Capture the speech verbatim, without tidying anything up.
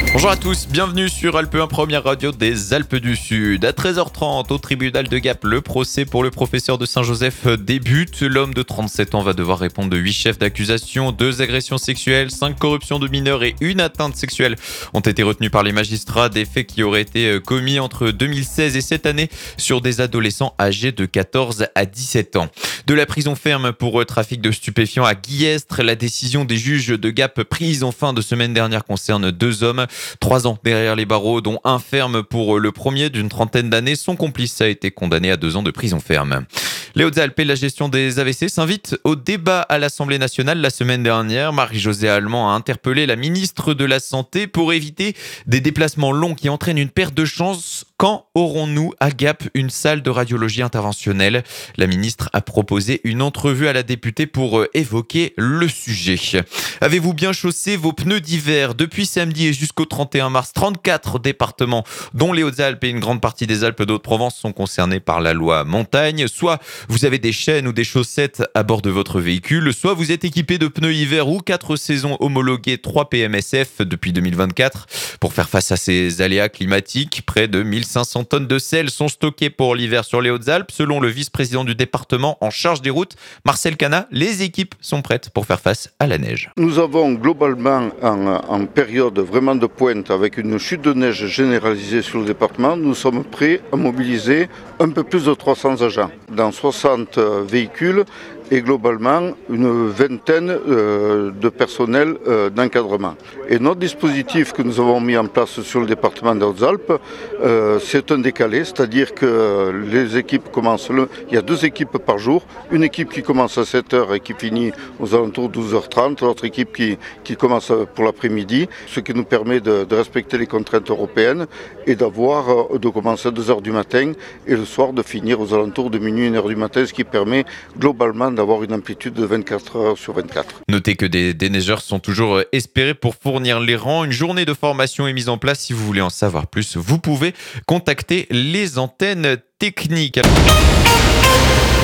Bonjour à tous, bienvenue sur Alpe un, première radio des Alpes du Sud. À treize heures trente, au tribunal de Gap, le procès pour le professeur de Saint-Joseph débute. L'homme de trente-sept ans va devoir répondre de huit chefs d'accusation, deux agressions sexuelles, cinq corruptions de mineurs et une atteinte sexuelle ont été retenus par les magistrats. Des faits qui auraient été commis entre deux mille seize et cette année sur des adolescents âgés de quatorze à dix-sept ans. De la prison ferme pour trafic de stupéfiants à Guillestre, la décision des juges de Gap prise en fin de semaine dernière concerne deux hommes. Trois ans derrière les barreaux, dont un ferme pour le premier d'une trentaine d'années. Son complice a été condamné à deux ans de prison ferme. Les Hautes-Alpes et la gestion des A V C s'invitent au débat à l'Assemblée nationale la semaine dernière. Marie-Josée Allemand a interpellé la ministre de la Santé pour éviter des déplacements longs qui entraînent une perte de chance. Quand aurons-nous à Gap une salle de radiologie interventionnelle ? La ministre a proposé une entrevue à la députée pour évoquer le sujet. Avez-vous bien chaussé vos pneus d'hiver ? Depuis samedi et jusqu'au trente et un mars, trente-quatre départements, dont les Hautes-Alpes et une grande partie des Alpes d'Haute-Provence, sont concernés par la loi montagne. Soit vous avez des chaînes ou des chaussettes à bord de votre véhicule, soit vous êtes équipé de pneus hiver ou quatre saisons homologués trois P M S F depuis deux mille vingt-quatre. Pour faire face à ces aléas climatiques, près de mille cinq cents tonnes de sel sont stockées pour l'hiver sur les Hautes-Alpes. Selon le vice-président du département en charge des routes, Marcel Cana, les équipes sont prêtes pour faire face à la neige. Nous avons globalement en, en période vraiment de pointe avec une chute de neige généralisée sur le département, nous sommes prêts à mobiliser un peu plus de trois cents agents dans soixante véhicules et globalement une vingtaine euh, de personnels euh, d'encadrement. Et notre dispositif que nous avons mis en place sur le département des Hautes-Alpes, euh, c'est un décalé, c'est-à-dire que les équipes commencent, le... il y a deux équipes par jour, une équipe qui commence à sept heures et qui finit aux alentours de douze heures trente, l'autre équipe qui, qui commence pour l'après-midi, ce qui nous permet de, de respecter les contraintes européennes et d'avoir, de commencer à deux heures du matin et le soir de finir aux alentours de minuit, une heure du matin, ce qui permet globalement d'avoir une amplitude de vingt-quatre heures sur vingt-quatre. Notez que des déneigeurs sont toujours espérés pour fournir les rangs. Une journée de formation est mise en place. Si vous voulez en savoir plus, vous pouvez contacter les antennes techniques.